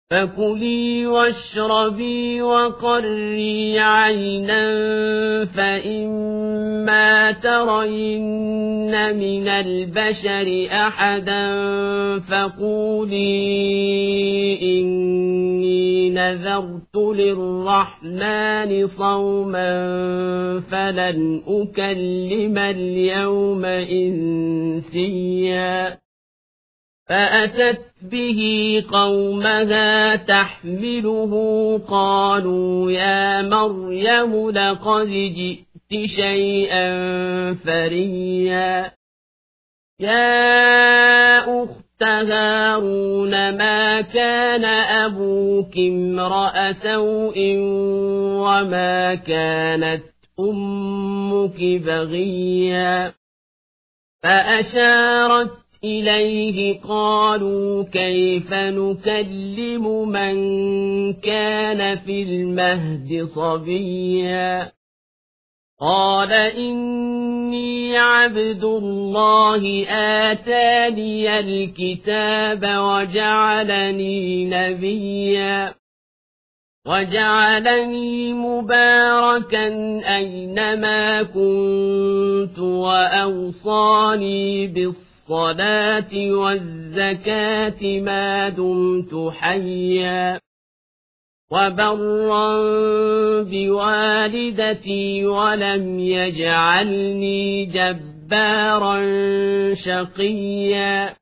فكلي واشربي وقري عينا فإما ترين من البشر أحدا فقولي إني نذرت للرحمن صوما فلن أكلم اليوم إنسيا فأتت به قومها تحمله قالوا يا مريم لقد جئت شيئا فريا يا أخت هارون ما كان أبوك امرأ سوء وما كانت أمك بغيا فأشارت إليه قالوا كيف نكلم من كان في المهد صبيا قال إني عبد الله آتاني الكتاب وجعلني نبيا وجعلني مباركا أينما كنت وأوصاني بالصلاة والزكاة ما دمت حيا وبرا بوالدتي ولم يجعلني جبارا شقيا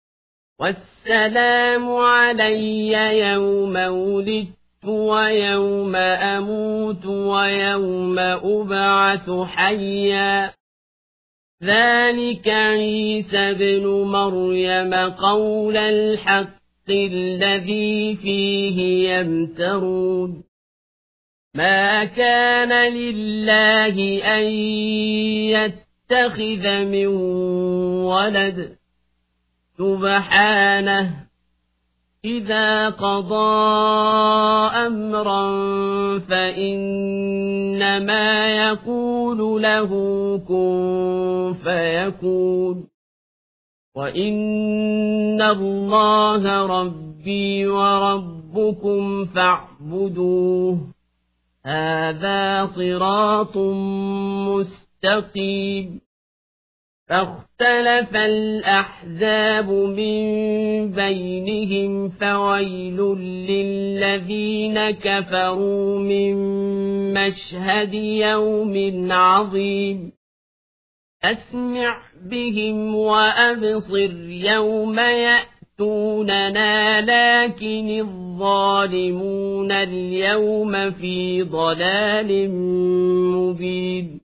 والسلام علي يوم ولدت ويوم أموت ويوم أبعث حيا ذلك عيسى بن مريم قول الحق الذي فيه يمترون ما كان لله أن يتخذ من ولد سبحانه إذا قضى أمرا فإنما يقول له كن فيكون وإن الله ربي وربكم فاعبدوه هذا صراط مستقيم فاختلف الأحزاب من بينهم فويل للذين كفروا من مشهد يوم عظيم أسمع بهم وأبصر يوم يأتوننا لكن الظالمون اليوم في ضلال مبين